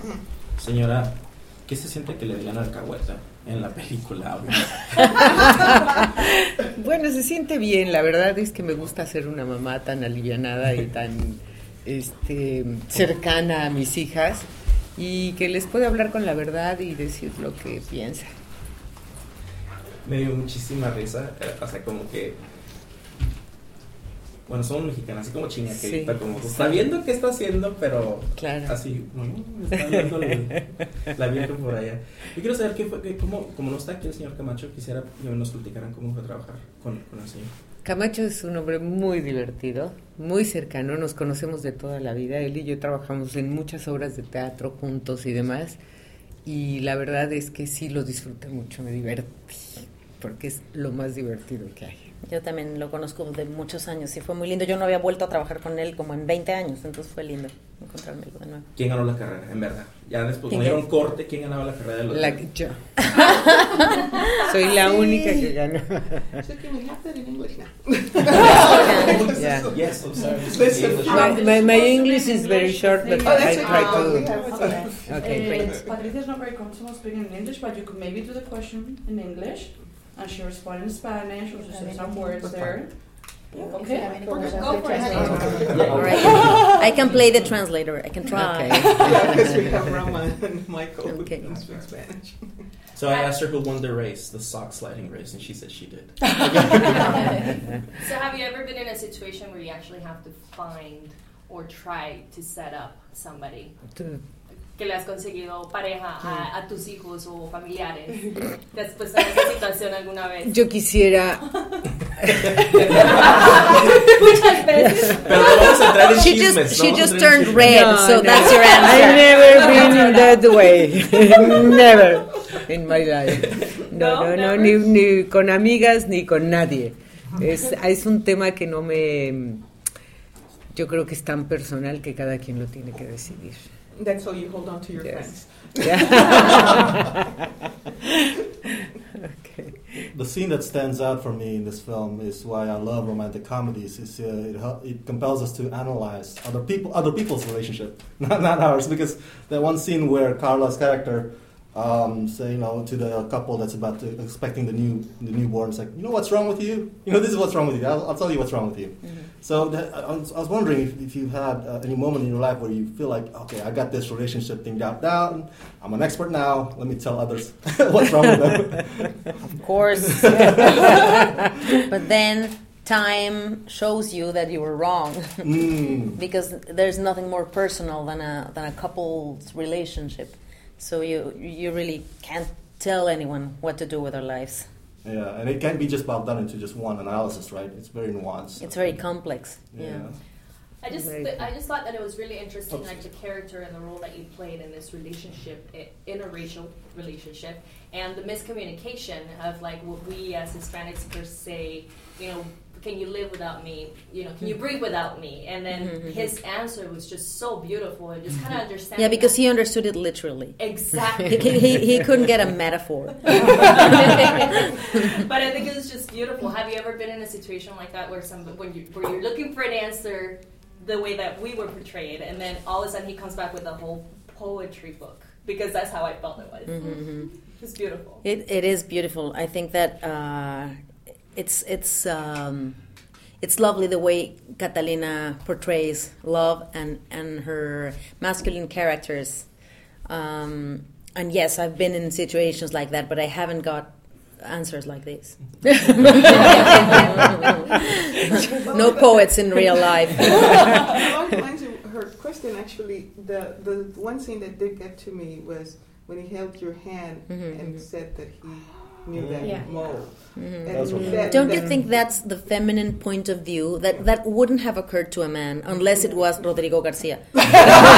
Señora, ¿qué se siente que le digan alcahueta en la película? Bueno, se siente bien. La verdad es que me gusta ser una mamá tan alivianada y tan cercana a mis hijas y que les puede hablar con la verdad y decir lo que piensa. Me dio muchísima risa, o sea, como que, bueno, somos mexicanos, así como chiñaquerita, sí, como está viendo qué está haciendo, pero claro, así, está viendo la viento por allá. Yo quiero saber qué fue, como no está aquí el señor Camacho, quisiera que nos platicaran cómo fue trabajar con el señor. Camacho es un hombre muy divertido, muy cercano, nos conocemos de toda la vida, él y yo trabajamos en muchas obras de teatro juntos y demás, y la verdad es que sí lo disfruté mucho, me divertí, porque es lo más divertido que hay. Yo también lo conozco de muchos años y fue muy lindo. Yo no había vuelto a trabajar con él como en 20 años, entonces fue lindo encontrármelo de nuevo. ¿Quién ganó la carrera, en verdad? Ya después, cuando dieron corte, ¿quién ganaba la carrera de los Yo. Soy la única que ganó. So can we have that in English now? Yeah. Yes, I'm sorry. My English is very short, but I try to. Okay, great. Patricia is not very comfortable speaking in English, but you could maybe do the question in English. And she responded in Spanish, or she said some words there. Okay, go for it. All right. I can play the translator. I can try. Okay. Yeah, because we have Rama and Michael who can speak Spanish. So I asked her who won the race, the sock sliding race, and she said she did. So have you ever been in a situation where you actually have to find or try to set up somebody? Que le has conseguido pareja a tus hijos o familiares. ¿Te has puesto en esa situación alguna vez? Yo quisiera. Muchas veces. Pero no vamos a entrar en chismes. She just turned red, so that's your answer. I've never been in that way. Never in my life. No, ni con amigas ni con nadie. Es un tema que no me. Yo creo que es tan personal que cada quien lo tiene que decidir. That's how you hold on to your friends. Okay. The scene that stands out for me in this film is why I love romantic comedies. Is it compels us to analyze other people's relationship, not ours. Because that one scene where Carla's character say to the couple that's expecting the newborn, it's like, what's wrong with you? This is what's wrong with you. I'll tell you what's wrong with you. Mm-hmm. So I was wondering if you had any moment in your life where you feel like, okay, I got this relationship thing down. I'm an expert now. Let me tell others what's wrong with them. Of course. But then time shows you that you were wrong. Because there's nothing more personal than a couple's relationship. So you really can't tell anyone what to do with their lives. Yeah, and it can't be just boiled down into just one analysis, right? It's very nuanced. It's very complex. Yeah. I just thought that it was really interesting, like the character and the role that you played in this relationship, interracial relationship, and the miscommunication of like what we as Hispanics first say, can you live without me? Can you breathe without me? And then his answer was just so beautiful and just kind of understanding. Yeah, because he understood it literally. Exactly. he couldn't get a metaphor. But I think it was just beautiful. Have you ever been in a situation like that where you're looking for an answer the way that we were portrayed, and then all of a sudden he comes back with a whole poetry book? Because that's how I felt it was. Mm-hmm. It's beautiful. It is beautiful. I think that it's lovely the way Catalina portrays love and her masculine characters. And yes, I've been in situations like that, but I haven't got answers like this. No poets in real life. Along the lines of her question, actually, the one scene that did get to me was when he held your hand and said that he knew that mole. Mm-hmm. Don't you think that's the feminine point of view that wouldn't have occurred to a man unless it was Rodrigo Garcia? Right?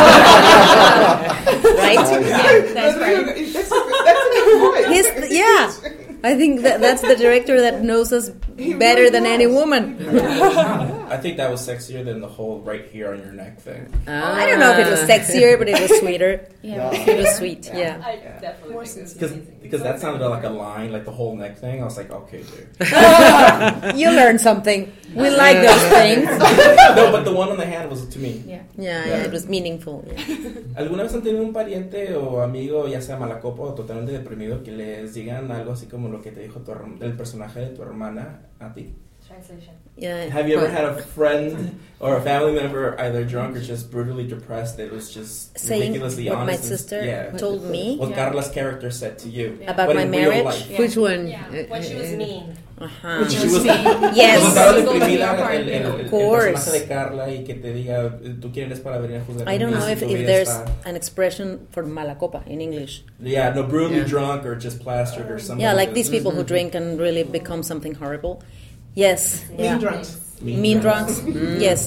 Yeah, that's right. That's a good point. I think that's the director that knows us better than any woman. I think that was sexier than the whole right here on your neck thing. I don't know if it was sexier, but it was sweeter. It was sweet. Yeah. I definitely think because that sounded like a line, like the whole neck thing. I was like, okay, dude. You learned something. We like those things. No, but the one on the hand was to me. Yeah, it was meaningful. Yeah. ¿Alguna vez han tenido un pariente o amigo, ya sea malacopa o totalmente deprimido, que les digan algo así como lo que te dijo el personaje de tu hermana a ti? Translation. Yeah. Have you ever had a friend or a family member either drunk or just brutally depressed that was just saying ridiculously what honest? my sister told me? What Carla's character said to you. About but my marriage? Yeah. Which one? Yeah, when she was mean. When she was mean. Yes. El personaje de Carla y que te diga, ¿tú quién eres para venir a juzgar? I don't know if there's an expression for malacopa in English. Yeah, no, brutally drunk or just plastered or something. Yeah, like these people who drink and really become something horrible. Yes. Mean drunks. Mean drunks. Yes.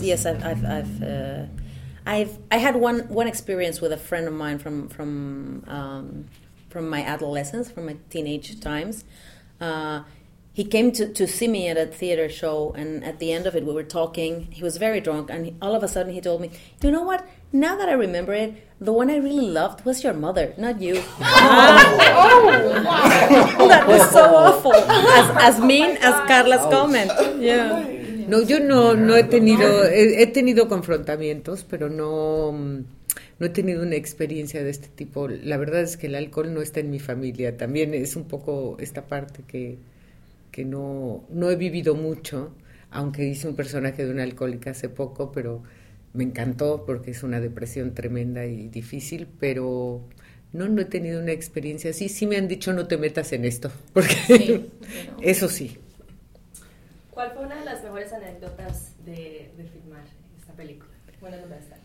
I had one experience with a friend of mine from my adolescence, from my teenage times. He came to see me at a theater show, and at the end of it, we were talking. He was very drunk, and all of a sudden, he told me, "You know what? Now that I remember it, the one I really loved was your mother, not you." That was so awful. As mean as Carla's comment. Yeah. No, yo no he tenido confrontamientos, pero no he tenido una experiencia de este tipo. La verdad es que el alcohol no está en mi familia. También es un poco esta parte que no he vivido mucho, aunque hice un personaje de una alcohólica hace poco, pero me encantó porque es una depresión tremenda y difícil, pero no he tenido una experiencia así. Sí me han dicho no te metas en esto, porque eso sí. ¿Cuál fue una de las mejores anécdotas de filmar esta película? Bueno, ¿dónde está?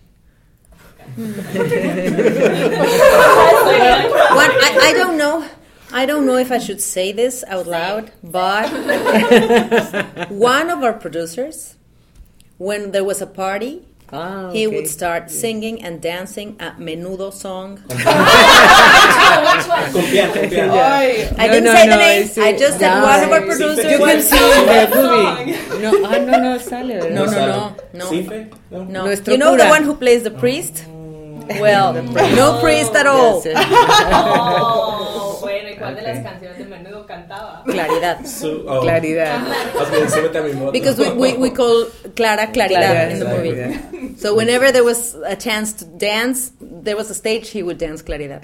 Well, I don't know if I should say this out loud, but one of our producers, when there was a party, he would start singing and dancing a Menudo song. I didn't say the name. I just said one of our producers. You can see the movie. No sale. No. Nuestro You know cura. the one who plays the priest? Well, no priest at all. Oh, bueno, ¿y cuál de las canciones de Menudo cantaba? Claridad. Claridad. Because we call Clara Claridad in the movie. So whenever there was a chance to dance, there was a stage, he would dance Claridad.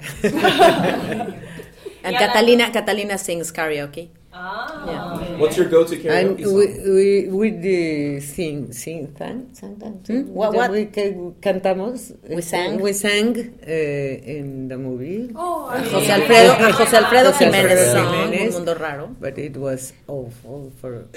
And Catalina sings karaoke. Yeah. What's your go-to karaoke song? We sang. What? We cantamos. We sang. We sang in the movie. José Alfredo Jiménez song, Un Mundo Raro. But it was awful for...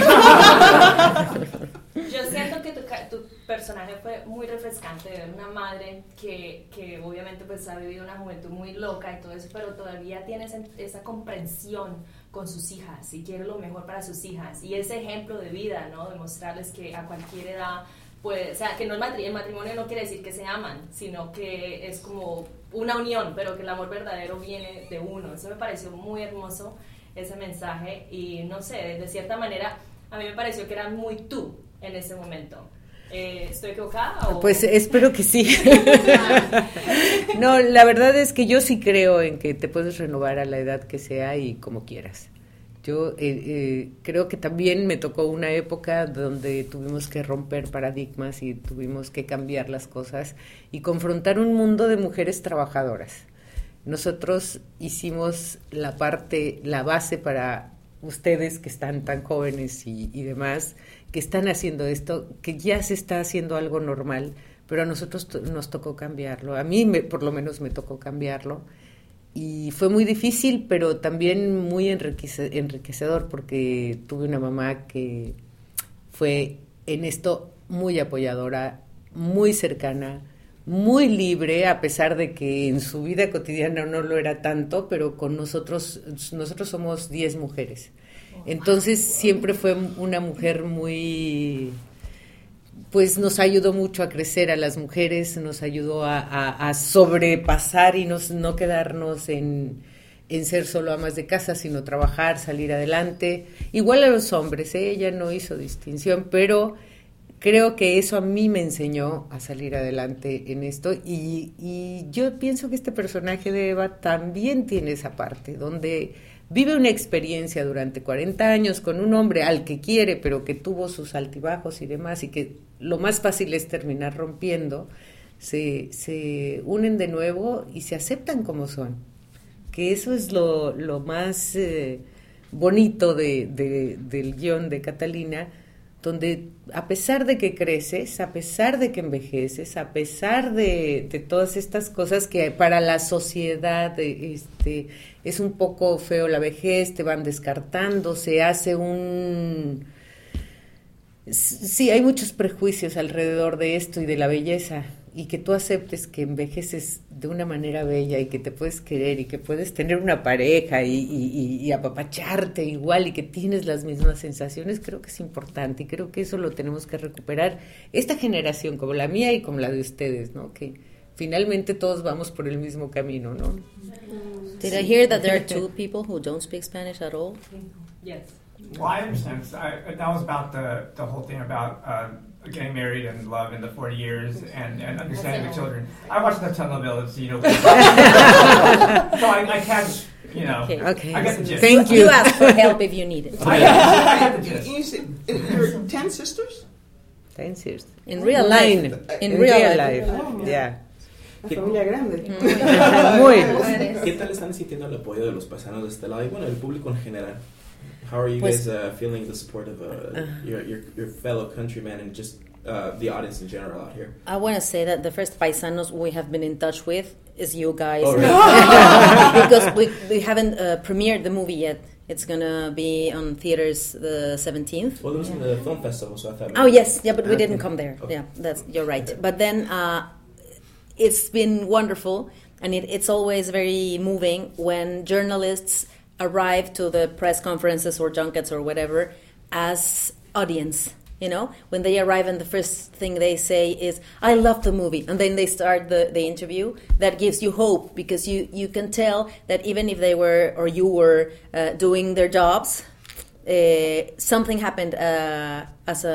Yo siento que tu personaje fue muy refrescante, de ver una madre que obviamente pues ha vivido una juventud muy loca y todo eso, pero todavía tiene esa comprensión con sus hijas y quiere lo mejor para sus hijas, y ese ejemplo de vida, ¿no? De mostrarles que a cualquier edad, pues, o sea, que no el matrimonio no quiere decir que se aman, sino que es como una unión, pero que el amor verdadero viene de uno. Eso me pareció muy hermoso, ese mensaje, y no sé, de cierta manera a mí me pareció que era muy tú en ese momento. ¿Estoy equivocada? ¿O? Pues espero que sí. No, la verdad es que yo sí creo en que te puedes renovar a la edad que sea y como quieras. Yo creo que también me tocó una época donde tuvimos que romper paradigmas y tuvimos que cambiar las cosas y confrontar un mundo de mujeres trabajadoras. Nosotros hicimos la base para ustedes que están tan jóvenes y demás, que están haciendo esto, que ya se está haciendo algo normal, pero a nosotros nos tocó cambiarlo. A mí por lo menos me tocó cambiarlo. Y fue muy difícil, pero también muy enriquecedor, porque tuve una mamá que fue en esto muy apoyadora, muy cercana, muy libre, a pesar de que en su vida cotidiana no lo era tanto, pero con nosotros somos 10 mujeres. Entonces siempre fue una mujer muy... pues nos ayudó mucho a crecer a las mujeres, nos ayudó a sobrepasar y no quedarnos en en ser solo amas de casa, sino trabajar, salir adelante. Igual a los hombres, ella no hizo distinción, pero creo que eso a mí me enseñó a salir adelante en esto y yo pienso que este personaje de Eva también tiene esa parte, donde vive una experiencia durante 40 años con un hombre al que quiere, pero que tuvo sus altibajos y demás, y que lo más fácil es terminar rompiendo, se unen de nuevo y se aceptan como son, que eso es lo más bonito del guión de Catalina, donde a pesar de que creces, a pesar de que envejeces, a pesar de todas estas cosas que para la sociedad es un poco feo la vejez, te van descartando, se hace Sí, hay muchos prejuicios alrededor de esto y de la belleza, y que tú aceptes que envejeces de una manera bella y que te puedes querer y que puedes tener una pareja y apapacharte igual y que tienes las mismas sensaciones, creo que es importante y creo que eso lo tenemos que recuperar esta generación, como la mía y como la de ustedes, ¿no? Que finalmente todos vamos por el mismo camino, ¿no? Did I hear that there are 2 people who don't speak Spanish at all? Yes. Well, I understand. That was about the whole thing about getting married and love in the 40 years and understanding the children. I watched the telenovelas, you know. So I catch, you know. Okay. I get the gist. Thank you. You ask for help if you need it. I get the gist. You're 10 sisters? 10 years. In real life. In real life. Oh, Yeah. Una familia grande. Muy. ¿Qué tal están sintiendo el apoyo de los paisanos de este lado y bueno, el público en general? How are you guys feeling the support of your fellow countrymen and just the audience in general out here? I want to say that the first paisanos we have been in touch with is you guys. Oh, really? Because we haven't premiered the movie yet. It's going to be on theaters the 17th. Well, it was in the film festival, so I thought... Oh, yes. Yeah, but we didn't come there. Okay. Yeah, you're right. Okay. But then it's been wonderful, and it's always very moving when journalists arrive to the press conferences or junkets or whatever as audience, you know, when they arrive and the first thing they say is, I love the movie, and then they start the interview. That gives you hope, because you can tell that even if they were or you were doing their jobs, something happened as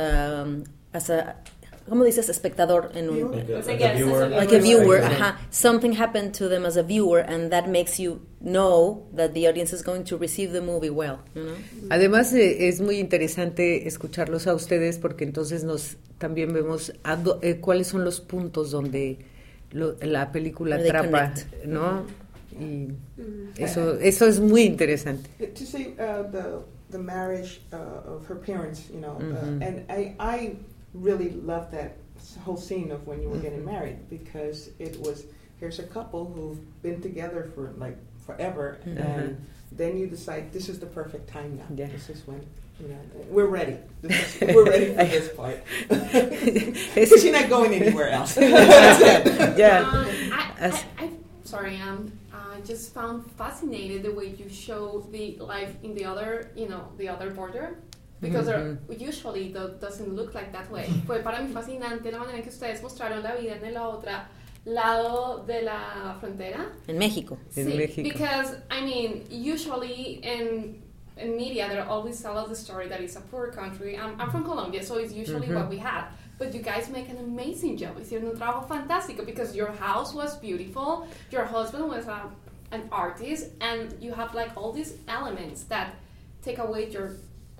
a ¿cómo dices espectador en un like a viewer? Something happened to them as a viewer, and that makes you know that the audience is going to receive the movie well, you know? Además es muy interesante escucharlos a ustedes, porque entonces también vemos cuáles son los puntos donde la película atrapa, ¿no? Y eso es muy interesante. To see the marriage of her parents, you know, and I really loved that whole scene of when you were getting married, because it was, here's a couple who've been together for like forever, and then you decide this is the perfect time now. Yeah. This is when, you know, we're ready. We're ready for this part. She's not going anywhere else. Yeah. I just found fascinated the way you show the life in the other, you know, the other border. Because usually doesn't look like that way. Fue para mí fascinante la manera en que ustedes mostraron la vida en el otro lado de la frontera. En México. Sí, en México. Because, I mean, usually in media, they always tell us the story that it's a poor country. I'm from Colombia, so it's usually what we have. But you guys make an amazing job. Hicieron un trabajo fantástico, because your house was beautiful, your husband was an artist, and you have like all these elements that take away your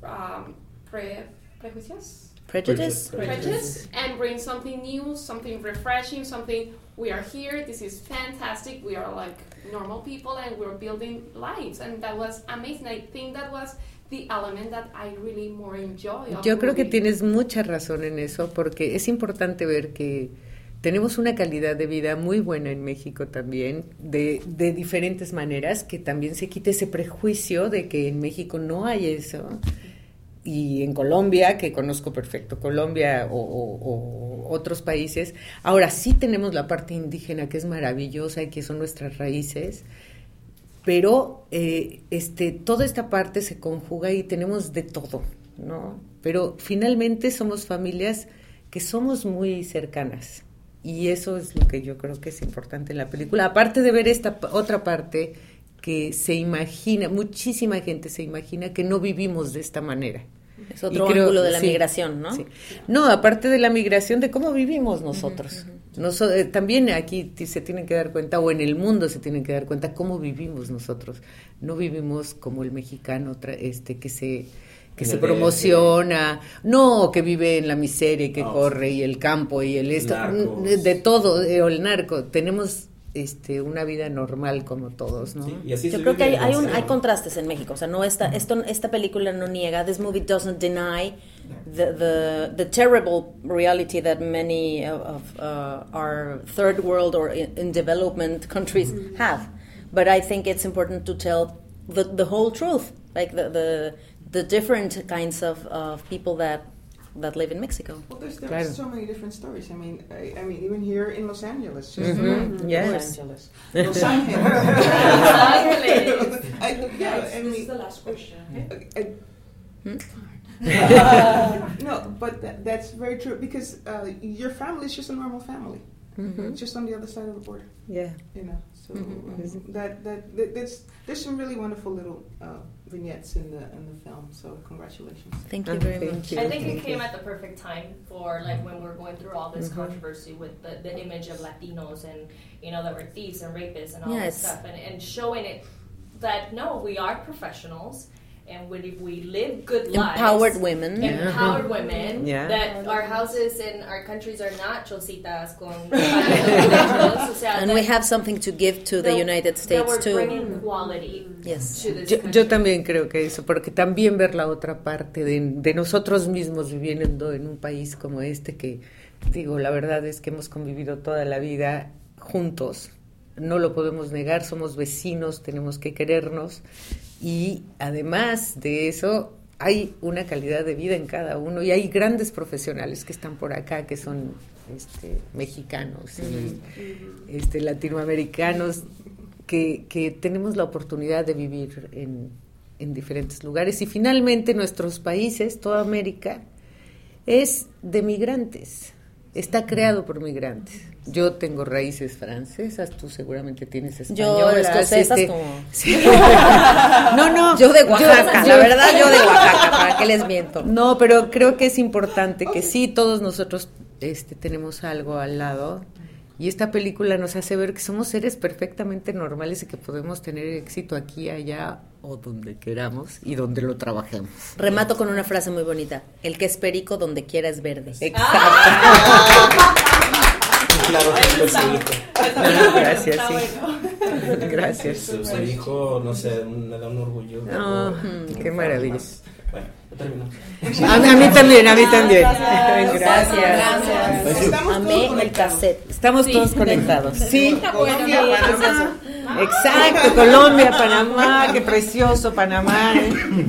prejudice and bring something new, something refreshing, something, we are here, this is fantastic, we are like normal people and we're building lives, and that was amazing. I think that was the element that I really more enjoy. Yo creo que tienes mucha razón en eso, porque es importante ver que tenemos una calidad de vida muy buena en México también, de diferentes maneras, que también se quite ese prejuicio de que en México no hay eso. Y en Colombia, que conozco perfecto Colombia o otros países, ahora sí tenemos la parte indígena, que es maravillosa y que son nuestras raíces, pero toda esta parte se conjuga y tenemos de todo, ¿no? Pero finalmente somos familias que somos muy cercanas, y eso es lo que yo creo que es importante en la película, aparte de ver esta otra parte que se imagina, muchísima gente se imagina que no vivimos de esta manera. Es otro ángulo de la migración, ¿no? Sí. No, aparte de la migración, de cómo vivimos nosotros. También aquí se tienen que dar cuenta, o en el mundo se tienen que dar cuenta, cómo vivimos nosotros. No vivimos como el mexicano que se promociona, no, que vive en la miseria y que corre, y el campo, y el esto, de todo, o el narco. Tenemos una vida normal como todos, ¿no? Sí, y así yo creo que hay contrastes en México, o sea, no esta película no niega, this movie doesn't deny the terrible reality that many of our third world or in development countries have, but I think it's important to tell the whole truth, like the different kinds of people that live in Mexico. Well, there's so many different stories. I mean, even here in Los Angeles. Yes. Los Angeles. This is the last question. No, but that's very true, because your family is just a normal family, just on the other side of the border. Yeah. So there's some really wonderful little vignettes in the film. So congratulations. Thank you very much. I think it came at the perfect time for when we're going through all this controversy with the image of Latinos and that we're thieves and rapists and all this stuff, and showing it that no, we are professionals. And we live good lives. Empowered women. Yeah. That our houses and our countries are not chocitas con and we have something to give to the United States too. Bringing quality to this yo también creo que eso, porque también ver la otra parte de nosotros mismos viviendo en un país como que, digo, la verdad es que hemos convivido toda la vida juntos. No lo podemos negar, somos vecinos, tenemos que querernos. Y además de eso, hay una calidad de vida en cada uno, y hay grandes profesionales que están por acá, que son mexicanos y latinoamericanos, que tenemos la oportunidad de vivir en diferentes lugares. Y finalmente nuestros países, toda América, es de migrantes. Está creado por migrantes. Yo tengo raíces francesas, tú seguramente tienes españolas. Yo escocesas como... Sí. No. Yo de Oaxaca, la verdad yo de Oaxaca, ¿para qué les miento? No, pero creo que es importante que sí, todos nosotros tenemos algo al lado. Y esta película nos hace ver que somos seres perfectamente normales y que podemos tener éxito aquí, allá o donde queramos y donde lo trabajemos. Remato con una frase muy bonita: el que es perico donde quiera es verde. Exacto. Claro, gracias, sí. Gracias. Su hijo, no sé, me da un orgullo. Qué maravilla. Bueno, terminamos. A mí también. Gracias. Amé el cassette. Estamos todos conectados. Sí. Colombia, Panamá. Exacto, Colombia, Panamá, qué precioso Panamá.